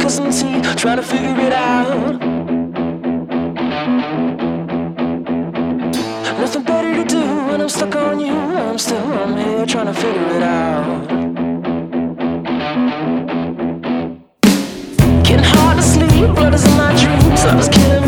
vodka, some tea, trying to figure it out. Nothing better to do when I'm stuck on you. I'm here trying to figure it out. Getting hard to sleep, blood is in my dreams. I was killing